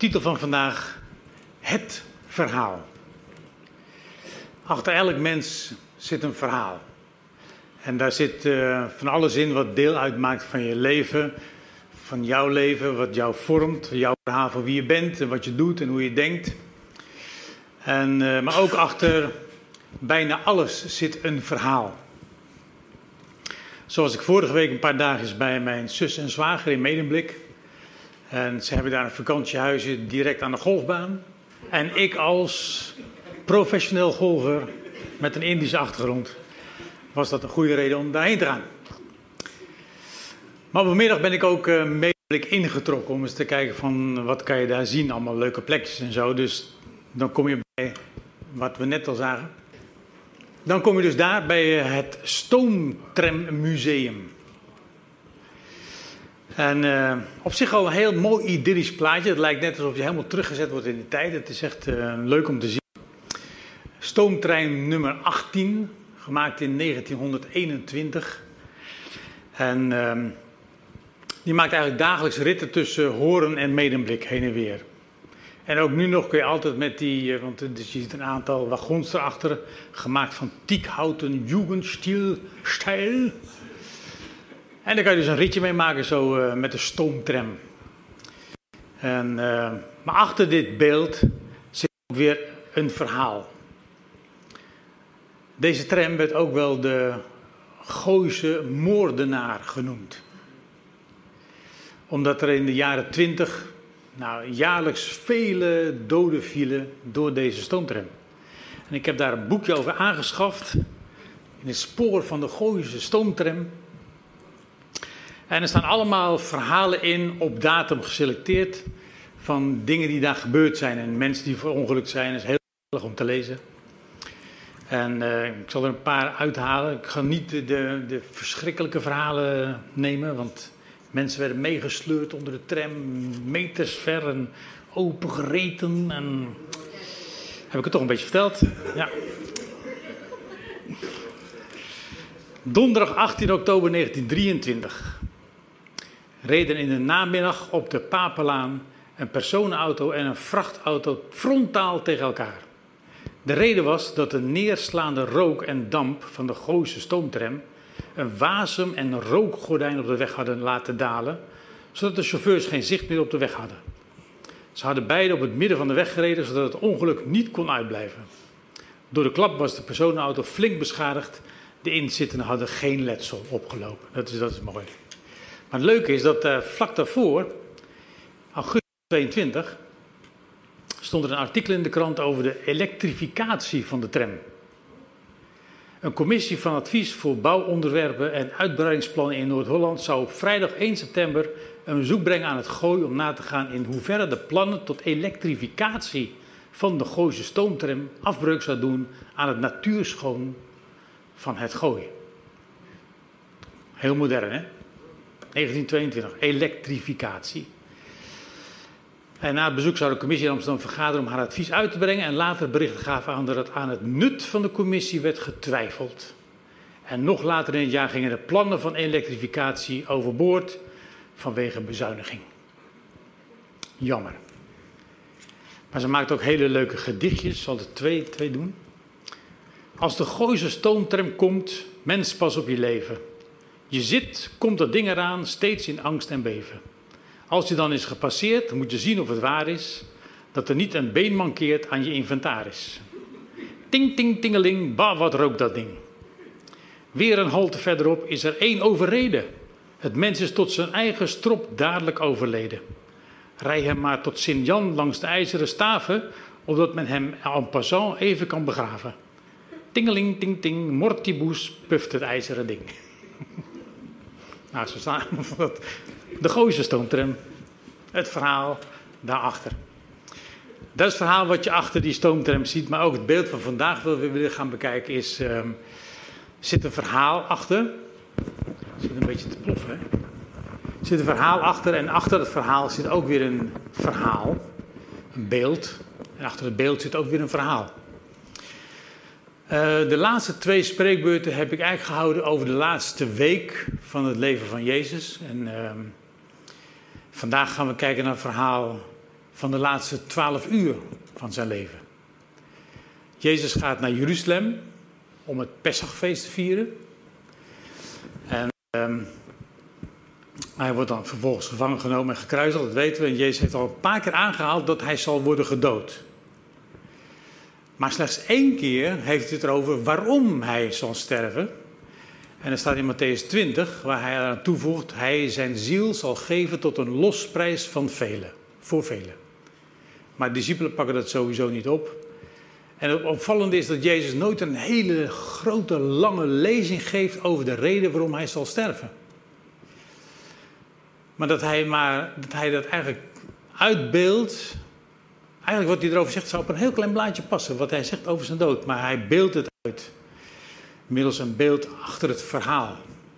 titel van vandaag: Het verhaal. Achter elk mens zit een verhaal. En daar zit van alles in wat deel uitmaakt van je leven, van jouw leven, wat jou vormt, jouw verhaal van wie je bent en wat je doet en hoe je denkt. Maar ook achter bijna alles zit een verhaal. Zoals ik vorige week een paar dagen bij mijn zus en zwager in Medemblik. En ze hebben daar een vakantiehuisje direct aan de golfbaan. En ik als professioneel golfer met een Indische achtergrond was dat een goede reden om daarheen te gaan. Maar op een middag ben ik ook Medemblik ingetrokken om eens te kijken van wat kan je daar zien. Allemaal leuke plekjes en zo. Dus dan kom je bij wat we net al zagen. Dan kom je dus daar bij het Stoomtrammuseum. En op zich al een heel mooi idyllisch plaatje. Het lijkt net alsof je helemaal teruggezet wordt in de tijd. Het is echt leuk om te zien. Stoomtrein nummer 18, gemaakt in 1921. En die maakt eigenlijk dagelijks ritten tussen Hoorn en Medemblik heen en weer. En ook nu nog kun je altijd met die, want je ziet een aantal wagons erachter, gemaakt van teakhouten Jugendstil. En daar kan je dus een ritje mee maken, zo met de stoomtram. Maar achter dit beeld zit ook weer een verhaal. Deze tram werd ook wel de Gooise moordenaar genoemd. Omdat er in de jaren 20 jaarlijks vele doden vielen door deze stoomtram. En ik heb daar een boekje over aangeschaft. In het spoor van de Gooise stoomtram. En er staan allemaal verhalen in, op datum geselecteerd, van dingen die daar gebeurd zijn en mensen die verongelukt zijn. Dat is heel erg om te lezen. En ik zal er een paar uithalen. Ik ga niet de verschrikkelijke verhalen nemen, want mensen werden meegesleurd onder de tram, meters ver en opengereten. En heb ik het toch een beetje verteld? Ja. Donderdag 18 oktober 1923 reden in de namiddag op de Papelaan een personenauto en een vrachtauto frontaal tegen elkaar. De reden was dat de neerslaande rook en damp van de Gooise stoomtram een wasem- en rookgordijn op de weg hadden laten dalen, zodat de chauffeurs geen zicht meer op de weg hadden. Ze hadden beide op het midden van de weg gereden, zodat het ongeluk niet kon uitblijven. Door de klap was de personenauto flink beschadigd. De inzittenden hadden geen letsel opgelopen. Dat is mooi. Maar het leuke is dat vlak daarvoor, augustus 22, stond er een artikel in de krant over de elektrificatie van de tram. Een commissie van advies voor bouwonderwerpen en uitbreidingsplannen in Noord-Holland zou op vrijdag 1 september een bezoek brengen aan het Gooi om na te gaan in hoeverre de plannen tot elektrificatie van de Gooise stoomtram afbreuk zou doen aan het natuurschoon van het Gooi. Heel modern, hè? 1922, elektrificatie. En na het bezoek zou de commissie in Amsterdam vergaderen om haar advies uit te brengen en later berichten gaven aan dat aan het nut van de commissie werd getwijfeld. En nog later in het jaar gingen de plannen van elektrificatie overboord vanwege bezuiniging. Jammer. Maar ze maakt ook hele leuke gedichtjes, ik zal er twee doen. Als de Gooise stoomtram komt, mens pas op je leven. Je zit, komt dat ding eraan, steeds in angst en beven. Als je dan is gepasseerd, moet je zien of het waar is, dat er niet een been mankeert aan je inventaris. Ting, ting, tingeling, bah, wat rookt dat ding. Weer een halte verderop is er 1 overreden. Het mens is tot zijn eigen strop dadelijk overleden. Rij hem maar tot Sint-Jan langs de ijzeren staven, opdat men hem en passant even kan begraven. Tingeling, ting, ting, mortibus, puft het ijzeren ding. Nou, zo staan de Gooise stoomtram. Het verhaal daarachter. Dat is het verhaal wat je achter die stoomtram ziet. Maar ook het beeld van vandaag dat we willen gaan bekijken is... zit een verhaal achter. Zit een beetje te ploffen, hè? Er zit een verhaal achter. En achter het verhaal zit ook weer een verhaal. Een beeld. En achter het beeld zit ook weer een verhaal. De laatste 2 spreekbeurten heb ik eigenlijk gehouden over de laatste week van het leven van Jezus. En vandaag gaan we kijken naar het verhaal van de laatste 12 uur van zijn leven. Jezus gaat naar Jeruzalem om het Pesachfeest te vieren. En hij wordt dan vervolgens gevangen genomen en gekruisigd, dat weten we. En Jezus heeft al een paar keer aangehaald dat hij zal worden gedood. Maar slechts 1 keer heeft het erover waarom hij zal sterven. En dat staat in Mattheüs 20, waar hij aan toevoegt: hij zijn ziel zal geven tot een losprijs van velen, voor velen. Maar de discipelen pakken dat sowieso niet op. En het opvallende is dat Jezus nooit een hele grote, lange lezing geeft over de reden waarom hij zal sterven. Maar dat hij dat eigenlijk uitbeeldt. Eigenlijk wat hij erover zegt zou op een heel klein blaadje passen, wat hij zegt over zijn dood. Maar hij beeldt het uit. Middels een beeld achter het verhaal.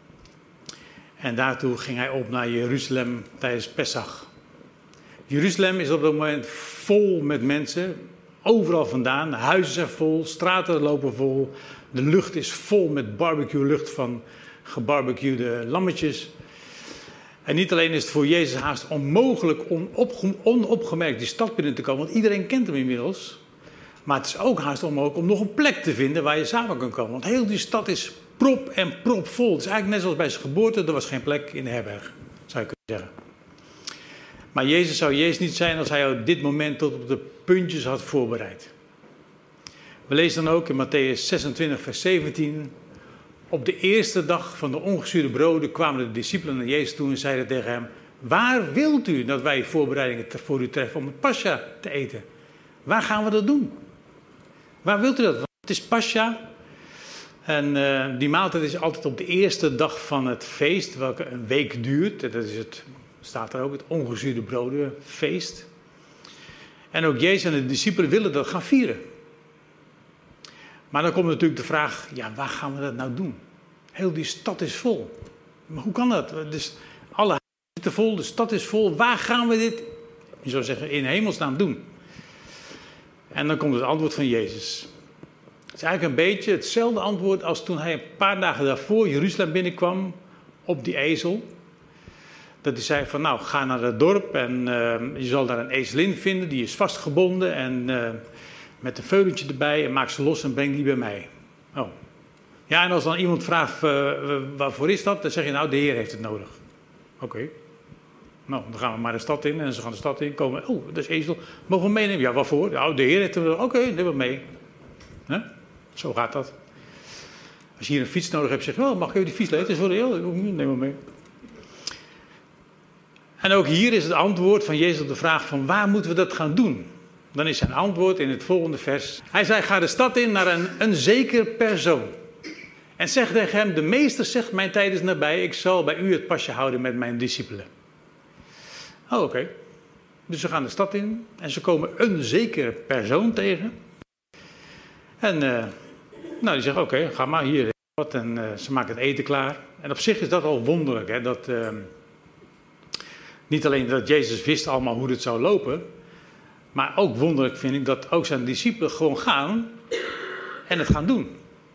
En daartoe ging hij op naar Jeruzalem tijdens Pesach. Jeruzalem is op dat moment vol met mensen. Overal vandaan. De huizen zijn vol, straten lopen vol. De lucht is vol met barbecue-lucht van gebarbecuede lammetjes. En niet alleen is het voor Jezus haast onmogelijk onopgemerkt die stad binnen te komen, want iedereen kent hem inmiddels. Maar het is ook haast onmogelijk om nog een plek te vinden waar je samen kan komen. Want heel die stad is prop en prop vol. Het is eigenlijk net zoals bij zijn geboorte, er was geen plek in de herberg, zou je kunnen zeggen. Maar Jezus zou Jezus niet zijn als hij op dit moment tot op de puntjes had voorbereid. We lezen dan ook in Mattheüs 26 vers 17... Op de eerste dag van de ongezuurde broden kwamen de discipelen naar Jezus toe en zeiden tegen hem: waar wilt u dat wij voorbereidingen voor u treffen om het Pascha te eten? Waar gaan we dat doen? Waar wilt u dat? Want het is Pascha. En die maaltijd is altijd op de eerste dag van het feest, welke een week duurt. Dat is staat er ook, het ongezuurde brodenfeest. En ook Jezus en de discipelen willen dat gaan vieren. Maar dan komt natuurlijk de vraag, ja, waar gaan we dat nou doen? Heel die stad is vol. Maar hoe kan dat? Dus alle huizen zitten vol, de stad is vol. Waar gaan we dit, je zou zeggen, in hemelsnaam doen? En dan komt het antwoord van Jezus. Het is eigenlijk een beetje hetzelfde antwoord als toen hij een paar dagen daarvoor Jeruzalem binnenkwam op die ezel. Dat hij zei van, nou, ga naar het dorp en je zal daar een ezelin vinden, die is vastgebonden en met een veulentje erbij en maak ze los en breng die bij mij. Oh. Ja, en als dan iemand vraagt, waarvoor is dat? Dan zeg je, nou, de Heer heeft het nodig. Oké. Nou, dan gaan we maar de stad in en ze gaan de stad in komen. Oh, dat is ezel. Mogen we meenemen? Ja, waarvoor? Nou, de Heer heeft het nodig. Oké, neem het mee. Zo gaat dat. Als je hier een fiets nodig hebt, zeg je, mag ik even die fiets lenen? Het is voor de Heer. Neem maar mee. En ook hier is het antwoord van Jezus op de vraag van waar moeten we dat gaan doen? Dan is zijn antwoord in het volgende vers. Hij zei, ga de stad in naar een zeker persoon. En zeg tegen hem, de meester zegt, mijn tijd is nabij. Ik zal bij u het pasje houden met mijn discipelen. Oh, oké. Dus ze gaan de stad in en ze komen een zeker persoon tegen. En nou, die zegt, oké, ga maar hier wat. En ze maken het eten klaar. En op zich is dat al wonderlijk, hè, dat niet alleen dat Jezus wist allemaal hoe dit zou lopen, maar ook wonderlijk vind ik dat ook zijn discipelen gewoon gaan en het gaan doen.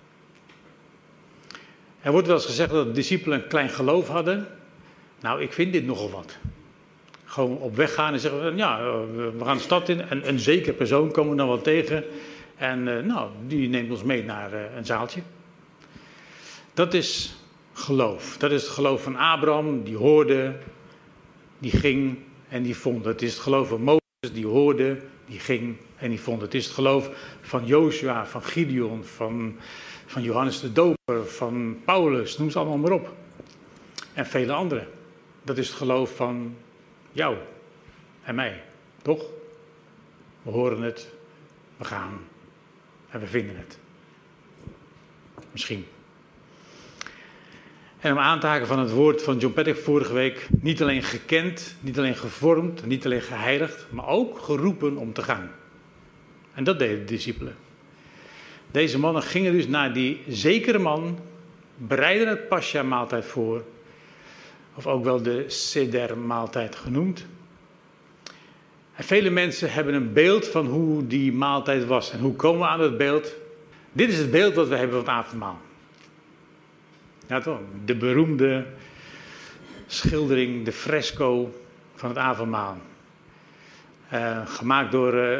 Er wordt wel eens gezegd dat de discipelen een klein geloof hadden. Nou, ik vind dit nogal wat. Gewoon op weg gaan en zeggen, ja, we gaan de stad in en een zeker persoon komen we dan wel tegen. En nou, die neemt ons mee naar een zaaltje. Dat is geloof. Dat is het geloof van Abraham, die hoorde, die ging en die vond. Het is het geloof van Mozes, die hoorde, die ging en die vond. Het is het geloof van Joshua, van Gideon, van Johannes de Doper, van Paulus, noem ze allemaal maar op. En vele anderen. Dat is het geloof van jou en mij, toch? We horen het, we gaan en we vinden het. Misschien. En om aan te haken van het woord van John Patrick vorige week, niet alleen gekend, niet alleen gevormd, niet alleen geheiligd, maar ook geroepen om te gaan. En dat deden de discipelen. Deze mannen gingen dus naar die zekere man, bereidden het Pascha-maaltijd voor, of ook wel de Seder-maaltijd genoemd. En vele mensen hebben een beeld van hoe die maaltijd was. En hoe komen we aan dat beeld? Dit is het beeld dat we hebben van het avondmaal. Ja toch? De beroemde schildering, de fresco van het avondmaal. Gemaakt door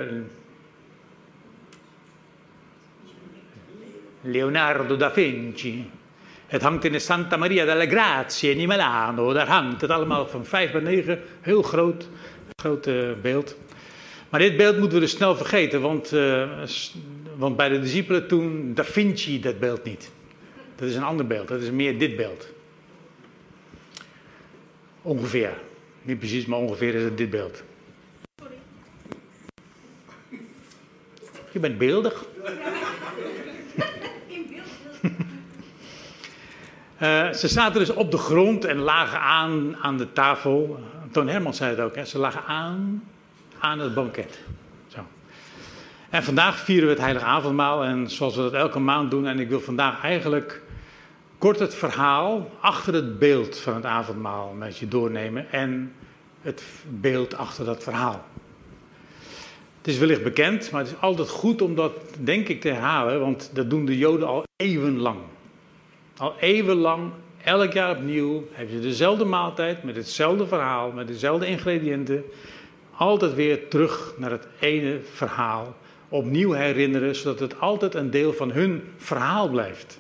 Leonardo da Vinci. Het hangt in de Santa Maria delle Grazie in Milano. Daar hangt het allemaal van 5x9. Heel groot beeld. Maar dit beeld moeten we dus snel vergeten. Want bij de discipelen toen, Da Vinci dat beeld niet. Dat is een ander beeld. Dat is meer dit beeld. Ongeveer. Niet precies, maar ongeveer is het dit beeld. Sorry. Je bent beeldig. In beeld. Ze zaten dus op de grond en lagen aan de tafel. Toon Hermans zei het ook, hè? Ze lagen aan het banket. Zo. En vandaag vieren we het Heilige Avondmaal en zoals we dat elke maand doen. En ik wil vandaag eigenlijk kort het verhaal achter het beeld van het avondmaal met je doornemen. En het beeld achter dat verhaal. Het is wellicht bekend, maar het is altijd goed om dat, denk ik, te herhalen. Want dat doen de Joden al eeuwenlang. Al eeuwenlang, elk jaar opnieuw, hebben ze dezelfde maaltijd met hetzelfde verhaal, met dezelfde ingrediënten. Altijd weer terug naar het ene verhaal. Opnieuw herinneren, zodat het altijd een deel van hun verhaal blijft.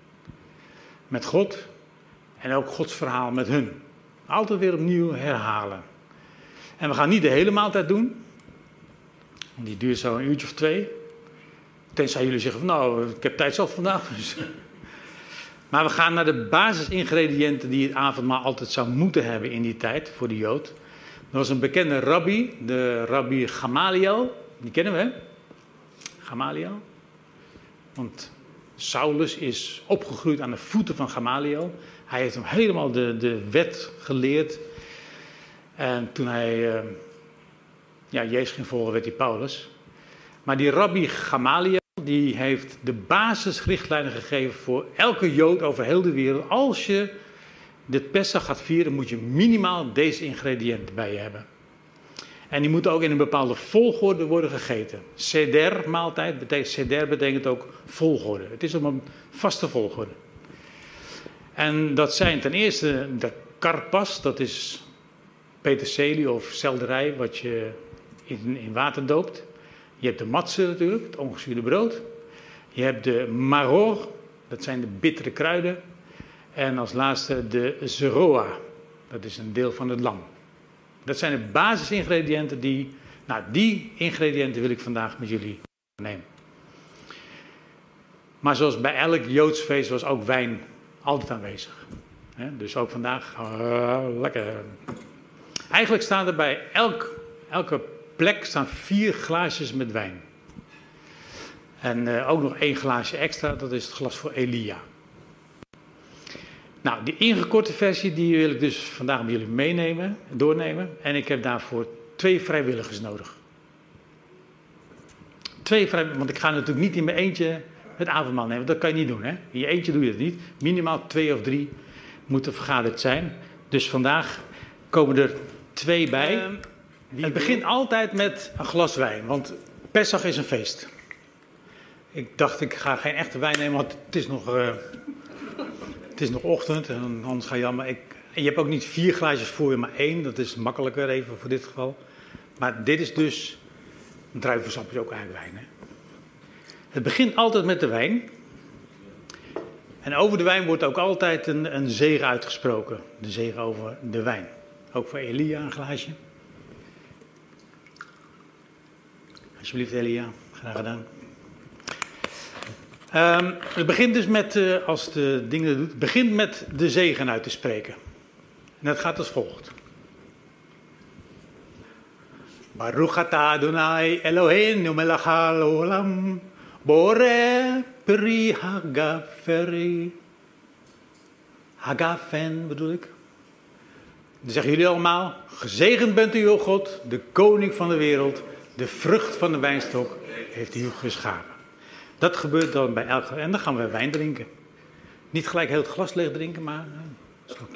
Met God en ook Gods verhaal met hun. Altijd weer opnieuw herhalen. En we gaan niet de hele maaltijd doen. Want die duurt zo een uurtje of 2. Tenzij jullie zeggen van nou, ik heb tijd zelf vandaag. Dus. Maar we gaan naar de basisingrediënten die het avondmaal altijd zou moeten hebben in die tijd voor de Jood. Er was een bekende rabbi, de rabbi Gamaliel. Die kennen we, hè? Gamaliel. Want Saulus is opgegroeid aan de voeten van Gamaliel. Hij heeft hem helemaal de wet geleerd. En toen hij Jezus ging volgen, werd hij Paulus. Maar die rabbi Gamaliel, die heeft de basisrichtlijnen gegeven voor elke Jood over heel de wereld. Als je dit Pesach gaat vieren, moet je minimaal deze ingrediënten bij je hebben. En die moeten ook in een bepaalde volgorde worden gegeten. Seder maaltijd, seder betekent ook volgorde. Het is op een vaste volgorde. En dat zijn ten eerste de karpas, dat is peterselie of selderij wat je in water doopt. Je hebt de matse natuurlijk, het ongezuurde brood. Je hebt de maror, dat zijn de bittere kruiden. En als laatste de zeroa, dat is een deel van het lam. Dat zijn de basisingrediënten die ingrediënten wil ik vandaag met jullie nemen. Maar zoals bij elk Joods feest was ook wijn altijd aanwezig. Dus ook vandaag, lekker. Eigenlijk staan er bij elke plek staan 4 glaasjes met wijn. En ook nog 1 glaasje extra, dat is het glas voor Elia. Nou, die ingekorte versie die wil ik dus vandaag met jullie doornemen. En ik heb daarvoor 2 vrijwilligers nodig. 2 vrijwilligers, want ik ga natuurlijk niet in mijn eentje het avondmaal nemen. Dat kan je niet doen, hè. In je eentje doe je dat niet. Minimaal 2 of 3 moeten vergaderd zijn. Dus vandaag komen er 2 bij. Het begint altijd met een glas wijn, want Pesach is een feest. Ik dacht, ik ga geen echte wijn nemen, want het is nog ochtend en anders ga je allemaal. En je hebt ook niet 4 glaasjes voor je, maar 1. Dat is makkelijker even voor dit geval. Maar dit is dus, een druivensap is ook eigenlijk wijn. Hè? Het begint altijd met de wijn. En over de wijn wordt ook altijd een zegen uitgesproken. De zegen over de wijn. Ook voor Elia een glaasje. Alsjeblieft Elia, graag gedaan. Het begint dus met, als de dingen doet, het begint met de zegen uit te spreken. En dat gaat als volgt. Baruch atah Adonai Eloheinu melech haolam, boreh peri hagaferi. Hagafen bedoel ik. Dan zeggen jullie allemaal, gezegend bent u, o God, de koning van de wereld, de vrucht van de wijnstok heeft u geschapen. Dat gebeurt dan bij elke. En dan gaan we wijn drinken. Niet gelijk heel het glas leeg drinken, maar een slokje.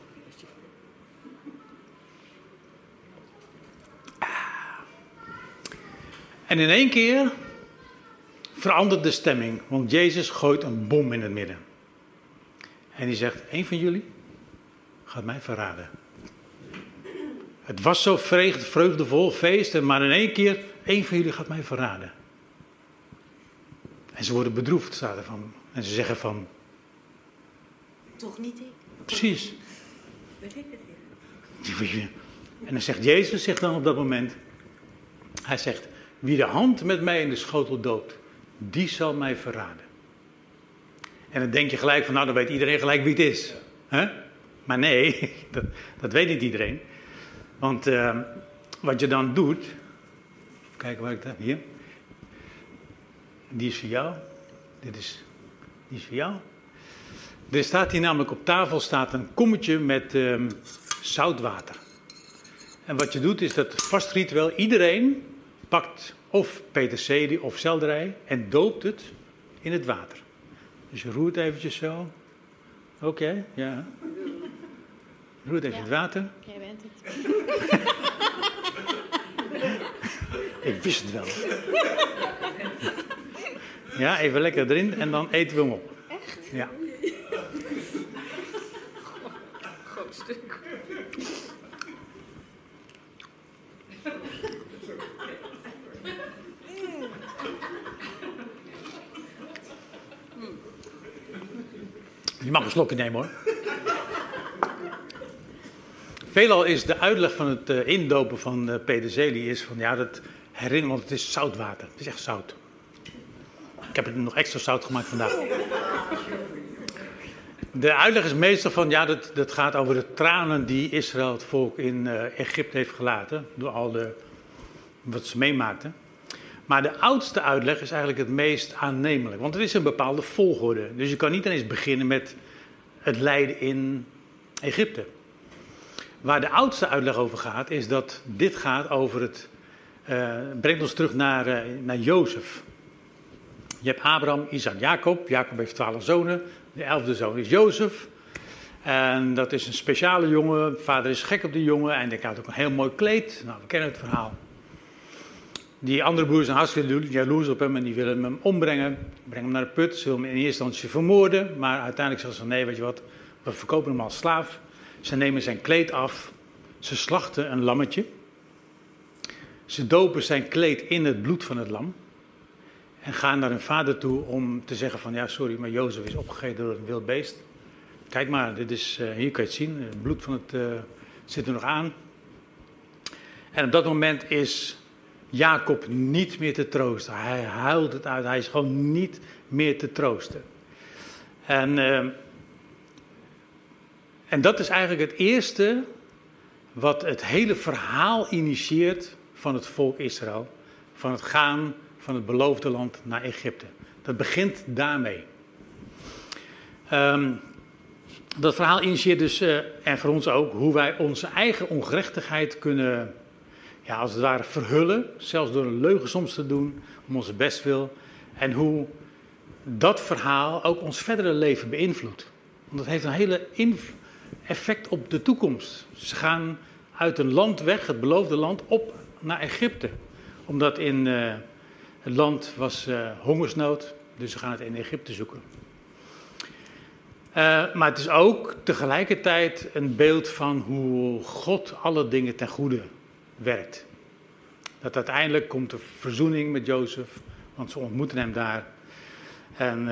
En in één keer verandert de stemming. Want Jezus gooit een bom in het midden. En die zegt, 1 van jullie gaat mij verraden. Het was zo vreugdevol, feest, maar in één keer, één van jullie gaat mij verraden. En ze worden bedroefd, staat er van. En ze zeggen van... Toch niet ik? Precies. Weet ik het weer. En dan zegt Jezus zich dan op dat moment... Hij zegt, wie de hand met mij in de schotel doopt, die zal mij verraden. En dan denk je gelijk van, nou dan weet iedereen gelijk wie het is. Huh? Maar nee, dat weet niet iedereen. Want wat je dan doet... Kijk waar ik dat heb, hier. Die is voor jou. Die is voor jou. Er staat hier namelijk op tafel staat een kommetje met zoutwater. En wat je doet is dat vast ritueel, iedereen pakt of peterselie of selderij en doopt het in het water. Dus je roert eventjes zo. Oké, ja. Roert even het water. Jij bent het. Ik wist het wel. Ja, even lekker erin en dan eten we hem op. Echt? Ja. Groot stuk. Je mag een slokje nemen hoor. Veelal is de uitleg van het indopen van peterselie is van ja, dat herinnert, want het is zoutwater. Het is echt zout. Ik heb het nog extra zout gemaakt vandaag. De uitleg is meestal van ja, dat gaat over de tranen die Israël, het volk in Egypte heeft gelaten. Door al wat ze meemaakten. Maar de oudste uitleg is eigenlijk het meest aannemelijk. Want het is een bepaalde volgorde. Dus je kan niet ineens beginnen met het lijden in Egypte. Waar de oudste uitleg over gaat, is dat dit gaat over het... brengt ons terug naar Jozef. Je hebt Abraham, Isaac, Jacob. Jacob heeft 12 zonen. De 11e zoon is Jozef. En dat is een speciale jongen. Vader is gek op die jongen. En hij krijgt ook een heel mooi kleed. Nou, we kennen het verhaal. Die andere broers zijn hartstikke jaloers op hem en die willen hem ombrengen. Brengen hem naar de put. Ze willen hem in eerste instantie vermoorden. Maar uiteindelijk zeggen ze van nee, weet je wat. We verkopen hem als slaaf. Ze nemen zijn kleed af. Ze slachten een lammetje. Ze dopen zijn kleed in het bloed van het lam. En gaan naar hun vader toe om te zeggen van ja, sorry, maar Jozef is opgegeten door een wild beest. Kijk maar, dit is, hier kan je het zien. Het bloed van het zit er nog aan. En op dat moment is Jacob niet meer te troosten. Hij huilt het uit. Hij is gewoon niet meer te troosten. En dat is eigenlijk het eerste wat het hele verhaal initieert van het volk Israël. Van het gaan van het beloofde land naar Egypte. Dat begint daarmee. Dat verhaal initieert dus, en voor ons ook, hoe wij onze eigen ongerechtigheid kunnen, ja, als het ware verhullen. Zelfs door een leugen soms te doen, om onze bestwil. En hoe dat verhaal ook ons verdere leven beïnvloedt. Want dat heeft een hele effect op de toekomst. Ze gaan uit een land weg, het beloofde land, op naar Egypte. Omdat in het land was hongersnood, dus ze gaan het in Egypte zoeken. Maar het is ook tegelijkertijd een beeld van hoe God alle dingen ten goede werkt. Dat uiteindelijk komt de verzoening met Jozef, want ze ontmoeten hem daar. En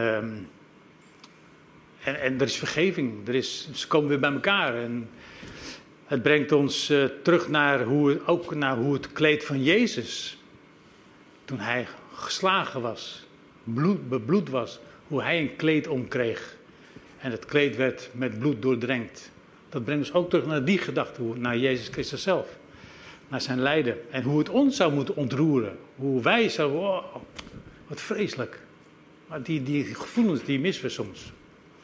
er is vergeving, ze komen weer bij elkaar. En het brengt ons terug naar hoe het kleed van Jezus, toen hij geslagen was, bebloed was, hoe hij een kleed omkreeg. En het kleed werd met bloed doordrenkt. Dat brengt ons ook terug naar die gedachte, naar Jezus Christus zelf. Naar zijn lijden. En hoe het ons zou moeten ontroeren. Hoe wij zouden, oh, wat vreselijk. Maar die gevoelens, die missen we soms.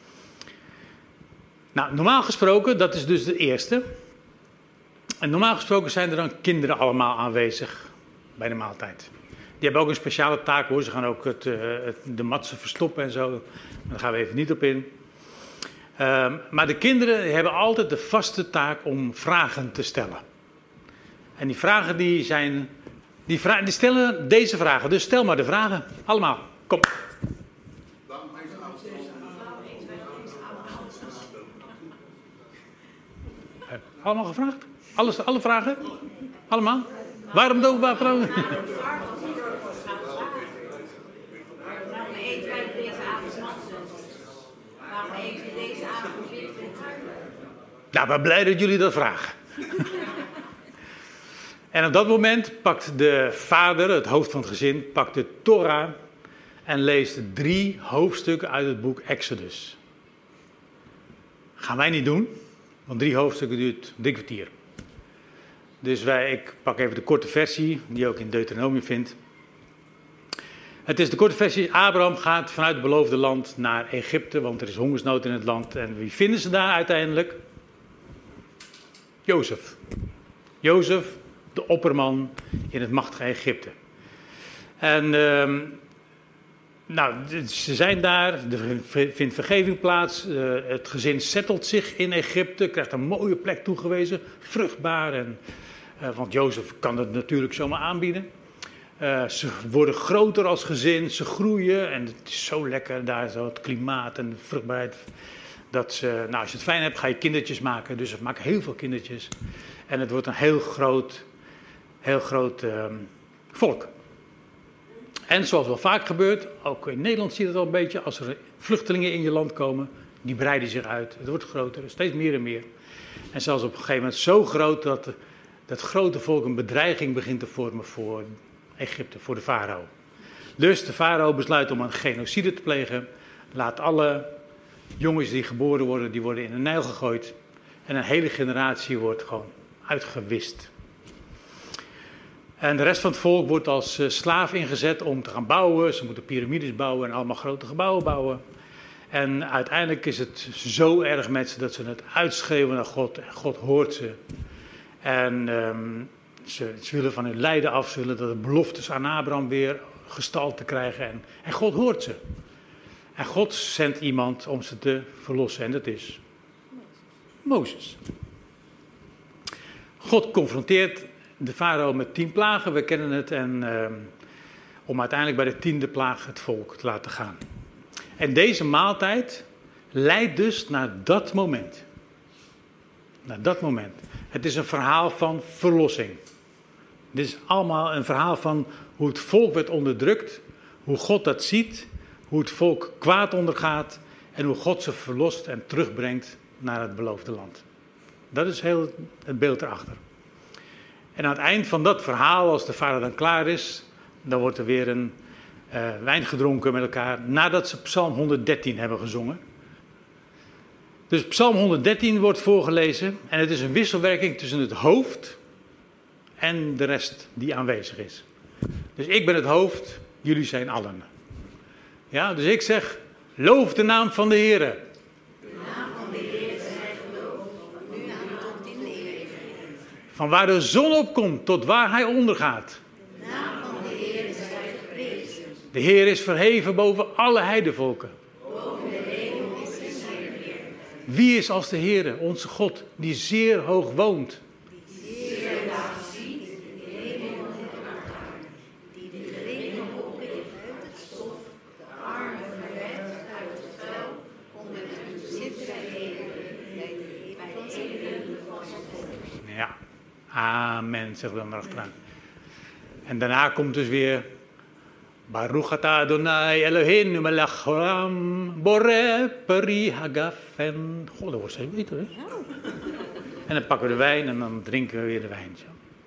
Nou, normaal gesproken, dat is dus de eerste. En normaal gesproken zijn er dan kinderen allemaal aanwezig bij de maaltijd. Die hebben ook een speciale taak hoor. Ze gaan ook de matsen verstoppen en zo. Maar daar gaan we even niet op in. Maar de kinderen hebben altijd de vaste taak om vragen te stellen. En die vragen die stellen deze vragen. Dus stel maar de vragen. Allemaal. Kom. Allemaal gevraagd? Alle vragen? Allemaal? Waarom doen we vragen? Waarom eten wij deze avond mansen? Waarom eten we deze avond weer? Nou, ik ben blij dat jullie dat vragen. En op dat moment pakt de vader, het hoofd van het gezin, pakt de Torah en leest 3 hoofdstukken uit het boek Exodus. Gaan wij niet doen, want 3 hoofdstukken duurt 3 kwartier. Dus ik pak even de korte versie, die je ook in Deuteronomium vindt. Het is de korte versie. Abraham gaat vanuit het beloofde land naar Egypte, want er is hongersnood in het land. En wie vinden ze daar uiteindelijk? Jozef. Jozef, de opperman in het machtige Egypte. En ze zijn daar, er vindt vergeving plaats. Het gezin settelt zich in Egypte, krijgt een mooie plek toegewezen, vruchtbaar. Want Jozef kan het natuurlijk zomaar aanbieden. Ze worden groter als gezin, ze groeien en het is zo lekker daar, zo het klimaat en de vruchtbaarheid. Dat ze, als je het fijn hebt, ga je kindertjes maken. Dus ze maken heel veel kindertjes. En het wordt een heel groot volk. En zoals wel vaak gebeurt, ook in Nederland zie je het al een beetje, als er vluchtelingen in je land komen, die breiden zich uit. Het wordt groter, steeds meer en meer. En zelfs op een gegeven moment zo groot dat dat grote volk een bedreiging begint te vormen voor Egypte, voor de farao. Dus de farao besluit om een genocide te plegen. Laat alle jongens die geboren worden, die worden in de Nijl gegooid. En een hele generatie wordt gewoon uitgewist. En de rest van het volk wordt als slaaf ingezet om te gaan bouwen. Ze moeten piramides bouwen en allemaal grote gebouwen bouwen. En uiteindelijk is het zo erg met ze dat ze het uitschreeuwen naar God. En God hoort ze. En ze willen van hun lijden af. Ze willen dat de beloftes aan Abraham weer gestalte krijgen. En God hoort ze. En God zendt iemand om ze te verlossen. En dat is Mozes. God confronteert de farao met 10 plagen. We kennen het. En om uiteindelijk bij de 10e plaag het volk te laten gaan. En deze maaltijd leidt dus naar dat moment. Naar dat moment. Het is een verhaal van verlossing. Dit is allemaal een verhaal van hoe het volk werd onderdrukt. Hoe God dat ziet. Hoe het volk kwaad ondergaat. En hoe God ze verlost en terugbrengt naar het beloofde land. Dat is heel het beeld erachter. En aan het eind van dat verhaal, als de vader dan klaar is, dan wordt er weer een wijn gedronken met elkaar, nadat ze Psalm 113 hebben gezongen. Dus Psalm 113 wordt voorgelezen en het is een wisselwerking tussen het hoofd en de rest die aanwezig is. Dus ik ben het hoofd, jullie zijn allen. Ja, dus ik zeg, loof de naam van de Heere. Van waar de zon opkomt tot waar hij ondergaat. De naam van de Heer zij geprezen. De Heer is verheven boven alle heidevolken. Boven de hemel is zijn Heer. Wie is als de Heer, onze God, die zeer hoog woont? Die zeer laag ziet de hemel en de aarde. Die de geringen oppikt uit het stof. De armen verwekt uit het vuil. Om met hun zit te helen bij de eeuwige van zijn volk. Ja, amen, zegt dan erachteraan. En daarna komt dus weer Baruch atah Adonai Eloheinu melech haolam boreh peri hagafen. Goh, dat wordt steeds beter, hè? En dan pakken we de wijn en dan drinken we weer de wijn. Zo.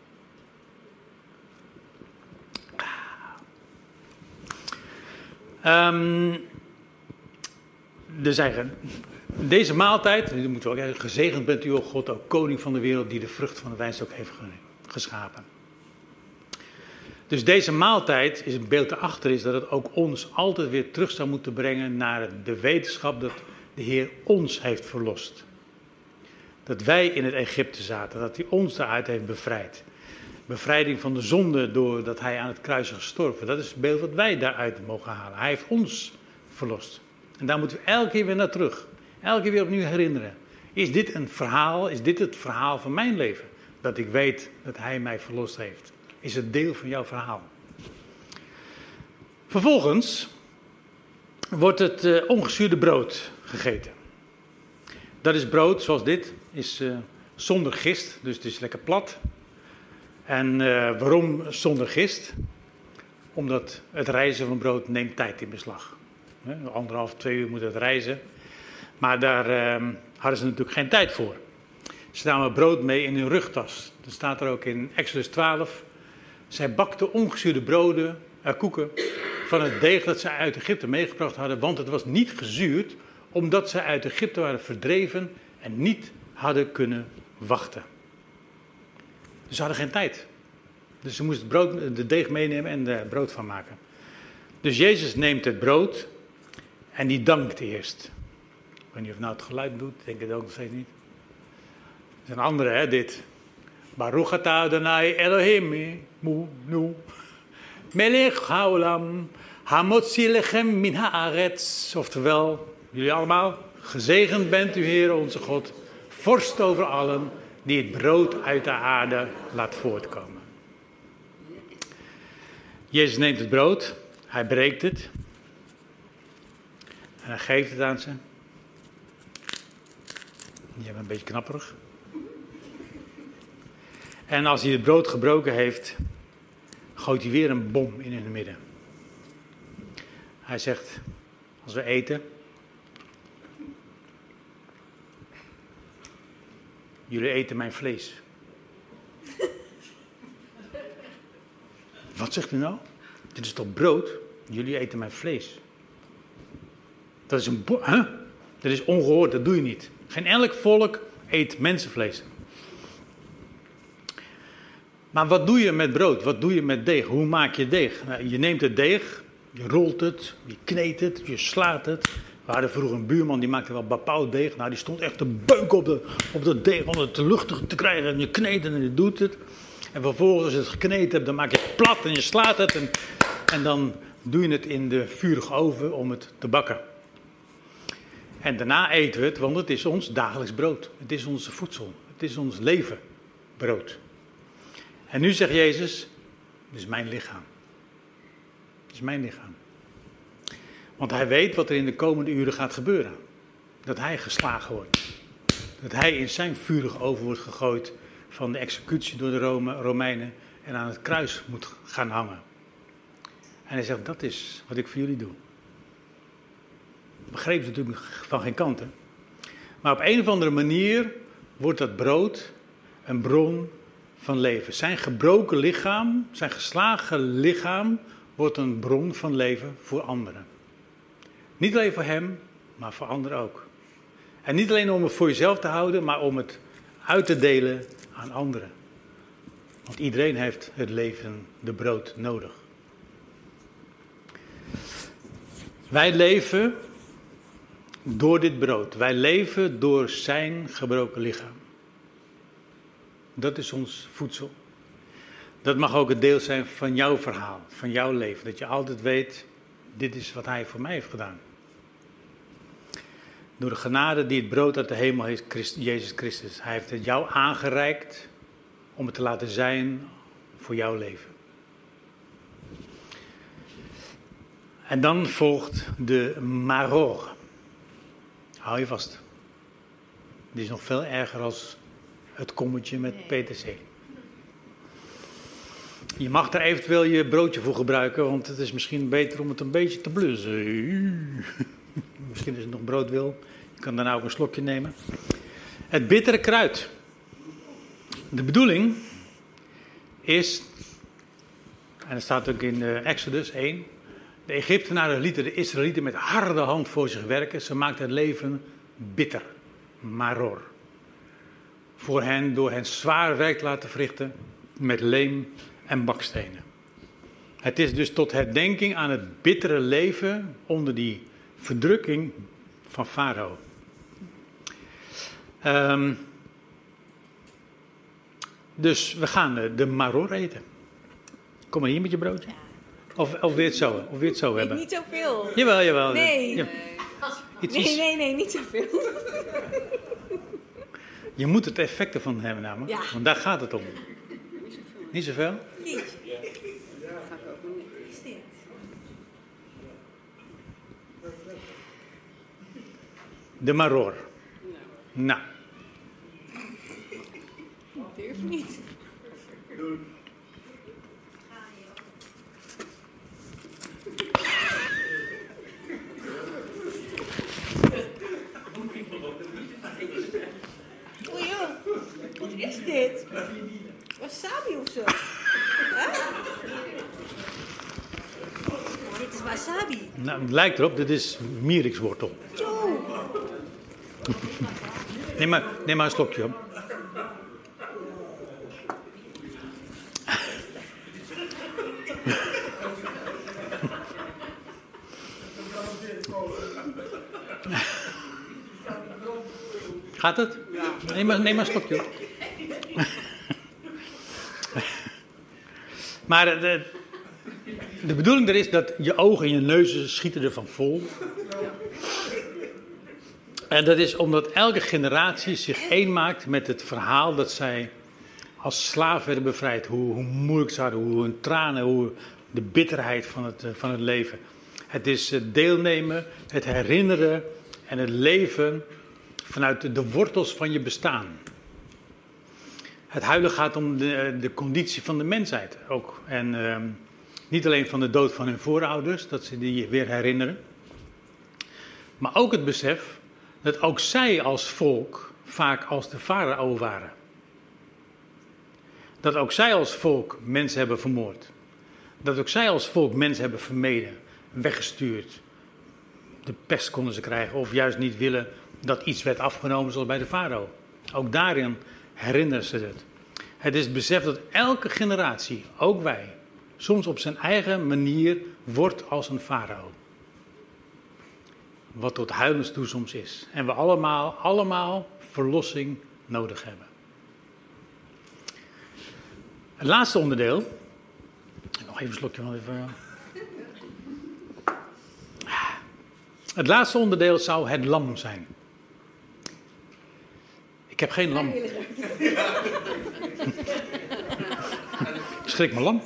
Deze maaltijd, nu moeten we ook zeggen, gezegend bent u, o God, ook koning van de wereld, die de vrucht van de wijnstok heeft geschapen. Dus deze maaltijd, is het beeld erachter, is dat het ook ons altijd weer terug zou moeten brengen naar de wetenschap dat de Heer ons heeft verlost. Dat wij in het Egypte zaten, dat hij ons daaruit heeft bevrijd. Bevrijding van de zonde doordat hij aan het kruis is gestorven. Dat is het beeld wat wij daaruit mogen halen. Hij heeft ons verlost. En daar moeten we elke keer weer naar terug. Elke keer weer opnieuw herinneren. Is dit een verhaal? Is dit het verhaal van mijn leven? Dat ik weet dat hij mij verlost heeft. Is het deel van jouw verhaal. Vervolgens wordt het ongezuurde brood gegeten. Dat is brood zoals dit. Is zonder gist, dus het is lekker plat. En waarom zonder gist? Omdat het rijzen van brood neemt tijd in beslag. 1,5, 2 uur moet het rijzen. Maar daar hadden ze natuurlijk geen tijd voor. Ze namen brood mee in hun rugtas. Dat staat er ook in Exodus 12. Zij bakten ongezuurde koeken van het deeg dat ze uit Egypte meegebracht hadden. Want het was niet gezuurd, omdat ze uit Egypte waren verdreven en niet hadden kunnen wachten. Dus ze hadden geen tijd. Dus ze moesten de deeg meenemen en er brood van maken. Dus Jezus neemt het brood en die dankt eerst. Ik weet niet of nou het geluid doet, denk het ook nog steeds niet. Dat is een andere, hè, dit. Baruch atah Adonai Elohim nu melech haolam hamotzi lechem min haaretz. Oftewel, jullie allemaal, gezegend bent u Heer onze God, vorst over allen die het brood uit de aarde laat voortkomen. Jezus neemt het brood, hij breekt het en hij geeft het aan ze. Die hebben een beetje knapperig. En als hij het brood gebroken heeft, gooit hij weer een bom in het midden. Hij zegt, als we eten, jullie eten mijn vlees. Wat zegt u nou? Dit is toch brood? Jullie eten mijn vlees. Dat is Dat is ongehoord, dat doe je niet. Geen elk volk eet mensenvlees. Maar wat doe je met brood? Wat doe je met deeg? Hoe maak je deeg? Nou, je neemt het deeg, je rolt het, je kneedt het, je slaat het. We hadden vroeger een buurman die maakte wel bepaald deeg. Nou, die stond echt te beuken op dat deeg om het te luchtig te krijgen. En je kneedt het en je doet het. En vervolgens als je het gekneed hebt, dan maak je het plat en je slaat het. En dan doe je het in de vurige oven om het te bakken. En daarna eten we het, want het is ons dagelijks brood. Het is onze voedsel. Het is ons leven brood. En nu zegt Jezus, dit is mijn lichaam. Het is mijn lichaam. Want hij weet wat er in de komende uren gaat gebeuren. Dat hij geslagen wordt. Dat hij in zijn vurige oven wordt gegooid van de executie door de Romeinen en aan het kruis moet gaan hangen. En hij zegt, dat is wat ik voor jullie doe. Begreep ze natuurlijk van geen kant, hè? Maar op een of andere manier wordt dat brood een bron van leven. Zijn gebroken lichaam, zijn geslagen lichaam, wordt een bron van leven voor anderen. Niet alleen voor hem, maar voor anderen ook. En niet alleen om het voor jezelf te houden, maar om het uit te delen aan anderen. Want iedereen heeft het leven, de brood, nodig. Wij leven door dit brood. Wij leven door zijn gebroken lichaam. Dat is ons voedsel. Dat mag ook het deel zijn van jouw verhaal, van jouw leven. Dat je altijd weet, dit is wat hij voor mij heeft gedaan. Door de genade die het brood uit de hemel heeft, Jezus Christus. Hij heeft het jou aangereikt om het te laten zijn voor jouw leven. En dan volgt de maror. Hou je vast. Die is nog veel erger als het kommetje met peterselie. Je mag er eventueel je broodje voor gebruiken, want het is misschien beter om het een beetje te blussen. Misschien als je nog brood wil, je kan daarna ook een slokje nemen. Het bittere kruid. De bedoeling is, en dat staat ook in Exodus 1... De Egyptenaren lieten de Israëlieten met harde hand voor zich werken. Ze maakten het leven bitter, maror. Voor hen door hen zwaar werk te laten verrichten met leem en bakstenen. Het is dus tot herdenking aan het bittere leven onder die verdrukking van Farao. Dus we gaan de maror eten. Kom maar hier met je broodje. Of wil je het zo hebben? Niet zoveel. Jawel. Nee. Ja. Nee, niet zoveel. Je moet het effect ervan hebben namelijk. Ja. Want daar gaat het om. Niet zoveel? Niet. De maror. Nou. durf niet. Oh joh, wat is dit? Wasabi of zo? Huh? Dit is wasabi. Nou, het lijkt erop, dit is mierikswortel. Zo. Neem maar een slokje hoor. Gaat het? Ja. Neem maar een slokje hoor. Maar de bedoeling er is dat je ogen en je neuzen schieten ervan vol. En dat is omdat elke generatie zich één maakt met het verhaal dat zij als slaaf werden bevrijd. Hoe moeilijk ze hadden, hoe hun tranen, hoe de bitterheid van het leven. Het is het deelnemen, het herinneren en het leven vanuit de wortels van je bestaan. Het huilen gaat om de conditie van de mensheid ook. En niet alleen van de dood van hun voorouders, dat ze die weer herinneren. Maar ook het besef dat ook zij als volk vaak als de farao waren. Dat ook zij als volk mensen hebben vermoord. Dat ook zij als volk mensen hebben vermeden, weggestuurd. De pest konden ze krijgen of juist niet willen dat iets werd afgenomen zoals bij de farao. Ook daarin herinneren ze het. Het is het besef dat elke generatie, ook wij, soms op zijn eigen manier wordt als een farao. Wat tot huilens toe soms is. En we allemaal verlossing nodig hebben. Het laatste onderdeel. Nog even een slokje. Het laatste onderdeel zou het lam zijn. Ik heb geen lam. Schrik me lam.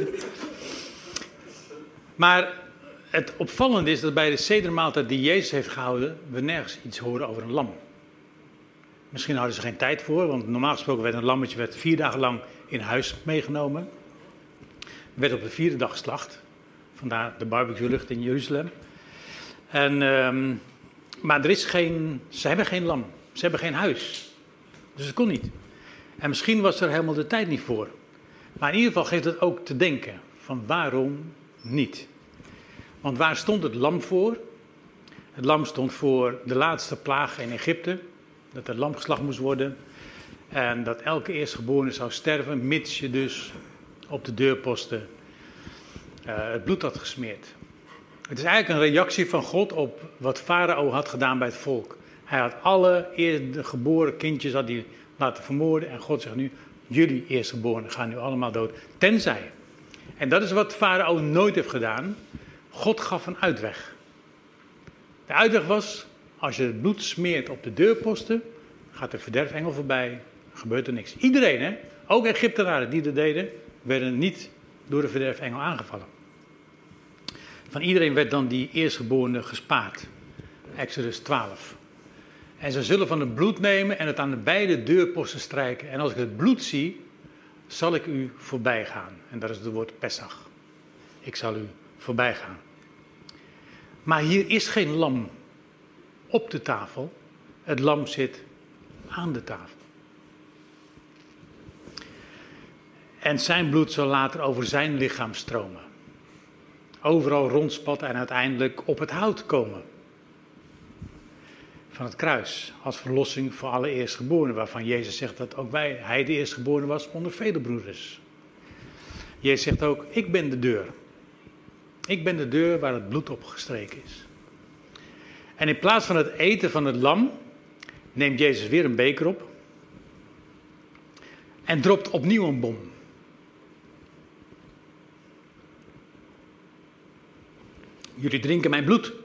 Maar het opvallende is dat bij de sedermaaltijd die Jezus heeft gehouden, we nergens iets horen over een lam. Misschien hadden ze geen tijd voor, want normaal gesproken werd een lammetje 4 dagen lang in huis meegenomen. Werd op de 4e dag geslacht. Vandaar de barbecue-lucht in Jeruzalem. Maar ze hebben geen lam. Ze hebben geen huis. Dus het kon niet. En misschien was er helemaal de tijd niet voor. Maar in ieder geval geeft het ook te denken van waarom niet. Want waar stond het lam voor? Het lam stond voor de laatste plaag in Egypte. Dat het lam geslacht moest worden. En dat elke eerstgeborene zou sterven, mits je dus op de deurposten het bloed had gesmeerd. Het is eigenlijk een reactie van God op wat Farao had gedaan bij het volk. Hij had alle eerstgeboren kindjes laten vermoorden. En God zegt nu, jullie eerstgeborenen gaan nu allemaal dood. Tenzij. En dat is wat Farao nooit heeft gedaan. God gaf een uitweg. De uitweg was, als je het bloed smeert op de deurposten, gaat de verderfengel voorbij, gebeurt er niks. Iedereen, hè? Ook Egyptenaren die dat deden, werden niet door de verderfengel aangevallen. Van iedereen werd dan die eerstgeborene gespaard. Exodus 12. En ze zullen van het bloed nemen en het aan de beide deurposten strijken. En als ik het bloed zie, zal ik u voorbij gaan. En dat is het woord Pesach. Ik zal u voorbij gaan. Maar hier is geen lam op de tafel. Het lam zit aan de tafel. En zijn bloed zal later over zijn lichaam stromen. Overal rondspatten en uiteindelijk op het hout komen. Van het kruis, als verlossing voor alle eerstgeborenen, waarvan Jezus zegt dat ook hij de eerstgeborene was onder vele broeders. Jezus zegt ook, ik ben de deur. Ik ben de deur waar het bloed op gestreken is. En in plaats van het eten van het lam, neemt Jezus weer een beker op en dropt opnieuw een bom. Jullie drinken mijn bloed.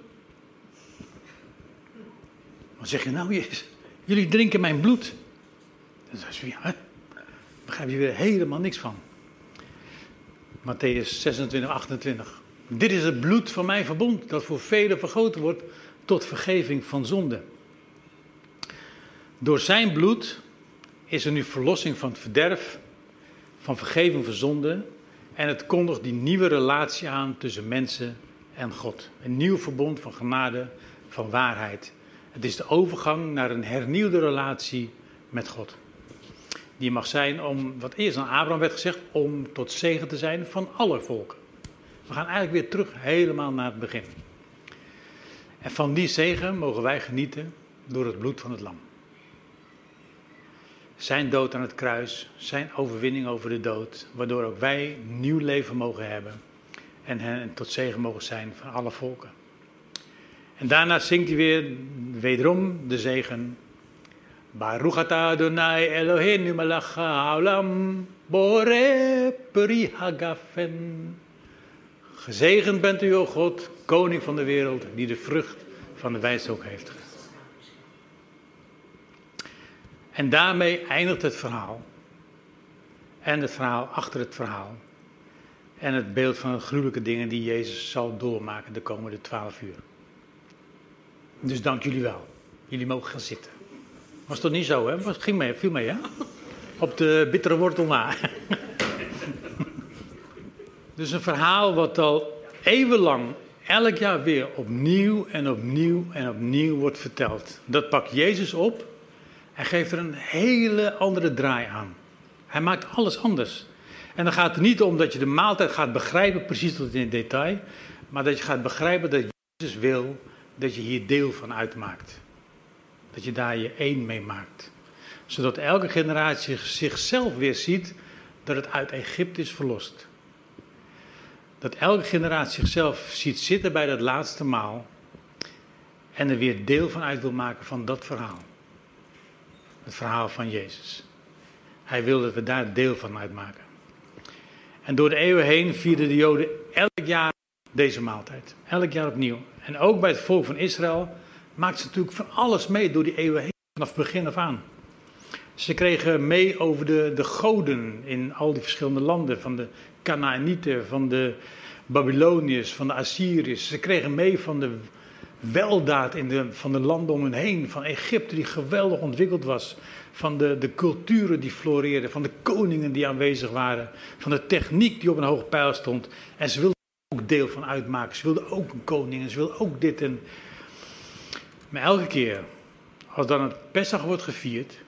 Wat zeg je nou, Jezus? Jullie drinken mijn bloed. Dan zeg je, ja, daar begrijp je weer helemaal niks van. Mattheüs 26, 28. Dit is het bloed van mijn verbond, dat voor velen vergoten wordt tot vergeving van zonde. Door zijn bloed is er nu verlossing van het verderf, van vergeving van zonde. En het kondigt die nieuwe relatie aan tussen mensen en God. Een nieuw verbond van genade, van waarheid. Het is de overgang naar een hernieuwde relatie met God. Die mag zijn om, wat eerst aan Abraham werd gezegd, om tot zegen te zijn van alle volken. We gaan eigenlijk weer terug helemaal naar het begin. En van die zegen mogen wij genieten door het bloed van het lam. Zijn dood aan het kruis, zijn overwinning over de dood, waardoor ook wij nieuw leven mogen hebben en hen tot zegen mogen zijn van alle volken. En daarna zingt hij weer wederom de zegen. Baruch atah Adonai Eloheinu melech haolam boreh peri hagafen. Gezegend bent u, o God, koning van de wereld, die de vrucht van de wijnstok heeft. En daarmee eindigt het verhaal. En het verhaal achter het verhaal. En het beeld van de gruwelijke dingen die Jezus zal doormaken de komende 12 uur. Dus dank jullie wel. Jullie mogen gaan zitten. Was toch niet zo, hè? Viel mee, hè? Op de bittere wortel na. Dus een verhaal wat al eeuwenlang, elk jaar weer opnieuw en opnieuw en opnieuw wordt verteld. Dat pakt Jezus op en geeft er een hele andere draai aan. Hij maakt alles anders. En dan gaat het niet om dat je de maaltijd gaat begrijpen, precies tot in het detail. Maar dat je gaat begrijpen dat Jezus wil dat je hier deel van uitmaakt. Dat je daar je één mee maakt. Zodat elke generatie zichzelf weer ziet dat het uit Egypte is verlost. Dat elke generatie zichzelf ziet zitten bij dat laatste maal. En er weer deel van uit wil maken van dat verhaal. Het verhaal van Jezus. Hij wil dat we daar deel van uitmaken. En door de eeuwen heen vierden de Joden elk jaar deze maaltijd. Elk jaar opnieuw. En ook bij het volk van Israël maakt ze natuurlijk van alles mee door die eeuwen heen. Vanaf het begin af aan. Ze kregen mee over de goden in al die verschillende landen. Van de Kanaanieten, van de Babyloniërs, van de Assyriërs. Ze kregen mee van de weldaad van de landen om hen heen. Van Egypte die geweldig ontwikkeld was. Van de culturen die floreerden. Van de koningen die aanwezig waren. Van de techniek die op een hoge pijl stond. En ze wilden ook deel van uitmaken. Ze wilden ook een koning en ze wilden ook dit. Maar elke keer als dan het Pesach wordt gevierd,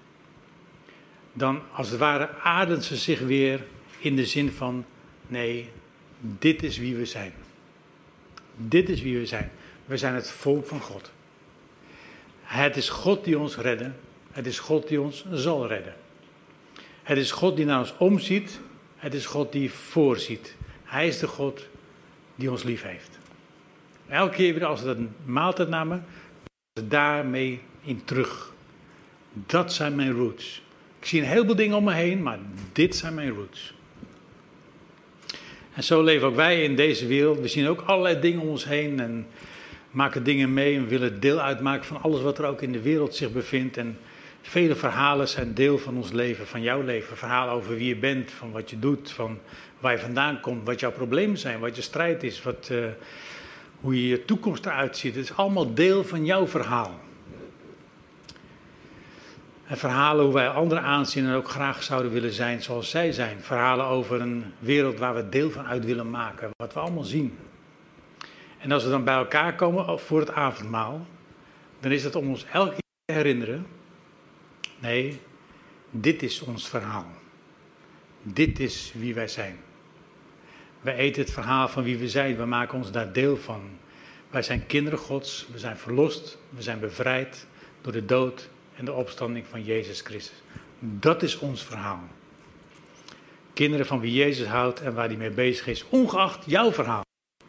dan als het ware ademt ze zich weer in de zin van, nee, dit is wie we zijn. Dit is wie we zijn. We zijn het volk van God. Het is God die ons redde. Het is God die ons zal redden. Het is God die naar ons omziet. Het is God die voorziet. Hij is de God die ons lief heeft. Elke keer weer als we dat maaltijd namen, we daarmee in terug. Dat zijn mijn roots. Ik zie een heleboel dingen om me heen, maar dit zijn mijn roots. En zo leven ook wij in deze wereld. We zien ook allerlei dingen om ons heen en maken dingen mee en willen deel uitmaken van alles wat er ook in de wereld zich bevindt. En vele verhalen zijn deel van ons leven, van jouw leven. Verhalen over wie je bent, van wat je doet, van waar je vandaan komt, wat jouw problemen zijn, wat je strijd is, hoe je toekomst eruit ziet. Het is allemaal deel van jouw verhaal. En verhalen hoe wij anderen aanzien en ook graag zouden willen zijn zoals zij zijn. Verhalen over een wereld waar we deel van uit willen maken, wat we allemaal zien. En als we dan bij elkaar komen voor het avondmaal, dan is het om ons elke keer te herinneren, nee, dit is ons verhaal. Dit is wie wij zijn. Wij eten het verhaal van wie we zijn, we maken ons daar deel van. Wij zijn kinderen Gods, we zijn verlost, we zijn bevrijd door de dood en de opstanding van Jezus Christus. Dat is ons verhaal. Kinderen van wie Jezus houdt en waar hij mee bezig is, ongeacht jouw verhaal.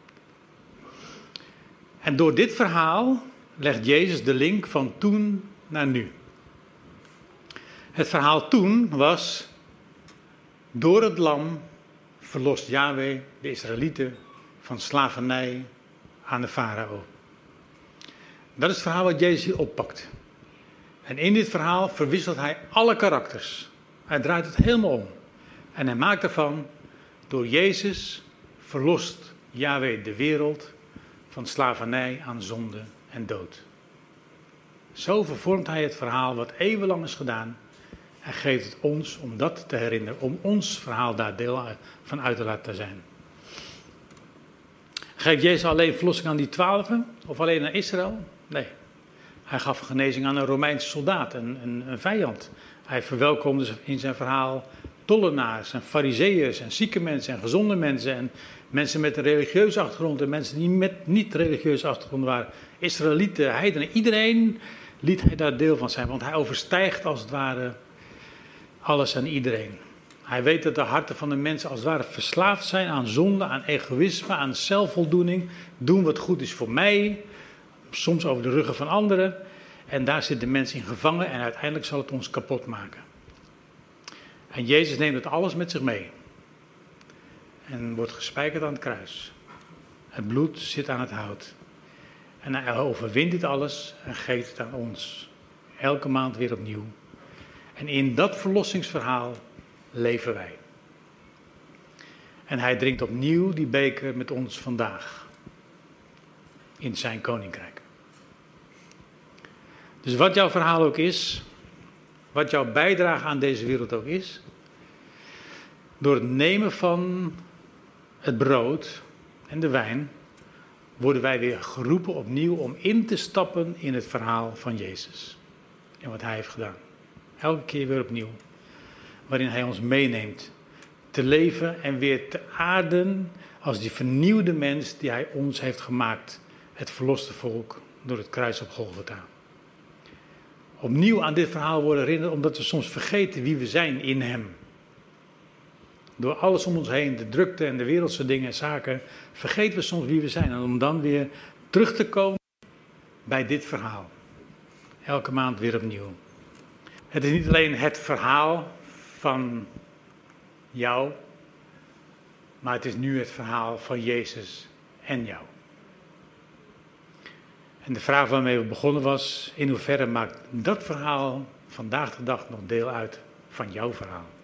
En door dit verhaal legt Jezus de link van toen naar nu. Het verhaal toen was, door het lam verlost Yahweh de Israëlieten van slavernij aan de farao. Dat is het verhaal wat Jezus hier oppakt. En in dit verhaal verwisselt hij alle karakters. Hij draait het helemaal om. En hij maakt ervan, door Jezus verlost Yahweh de wereld van slavernij aan zonde en dood. Zo vervormt hij het verhaal wat eeuwenlang is gedaan en geeft het ons om dat te herinneren, om ons verhaal daar deel van uit te laten zijn. Geeft Jezus alleen verlossing aan die 12 of alleen aan Israël? Nee. Hij gaf genezing aan een Romeinse soldaat, een vijand. Hij verwelkomde in zijn verhaal tollenaars en farizeeërs en zieke mensen en gezonde mensen en mensen met een religieuze achtergrond en mensen die met niet-religieuze achtergrond waren. Israëlieten, heidenen, iedereen liet hij daar deel van zijn, want hij overstijgt als het ware alles en iedereen. Hij weet dat de harten van de mensen als het ware verslaafd zijn aan zonde, aan egoïsme, aan zelfvoldoening. Doen wat goed is voor mij, soms over de ruggen van anderen. En daar zit de mens in gevangen en uiteindelijk zal het ons kapot maken. En Jezus neemt het alles met zich mee. En wordt gespijkerd aan het kruis. Het bloed zit aan het hout. En hij overwint dit alles en geeft het aan ons. Elke maand weer opnieuw. En in dat verlossingsverhaal leven wij. En hij drinkt opnieuw die beker met ons vandaag. In zijn koninkrijk. Dus wat jouw verhaal ook is, wat jouw bijdrage aan deze wereld ook is, door het nemen van het brood en de wijn, worden wij weer geroepen opnieuw om in te stappen in het verhaal van Jezus. En wat hij heeft gedaan. Elke keer weer opnieuw. Waarin hij ons meeneemt te leven en weer te aarden als die vernieuwde mens die hij ons heeft gemaakt. Het verloste volk door het kruis op Golgotha. Opnieuw aan dit verhaal worden herinnerd omdat we soms vergeten wie we zijn in hem. Door alles om ons heen, de drukte en de wereldse dingen en zaken, vergeten we soms wie we zijn. En om dan weer terug te komen bij dit verhaal. Elke maand weer opnieuw. Het is niet alleen het verhaal van jou, maar het is nu het verhaal van Jezus en jou. En de vraag waarmee we begonnen was, in hoeverre maakt dat verhaal vandaag de dag nog deel uit van jouw verhaal?